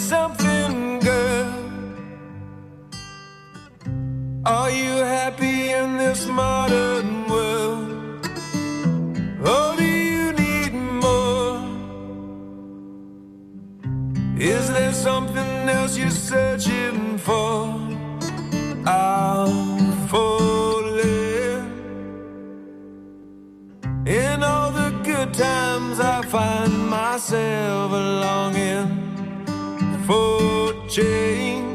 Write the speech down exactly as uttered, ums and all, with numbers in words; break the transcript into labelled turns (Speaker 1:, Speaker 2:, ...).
Speaker 1: something, girl. Are you happy in this modern world? Or do you need more? Is there something else you're searching for? I'm falling. In all the good times I find myself longing for change.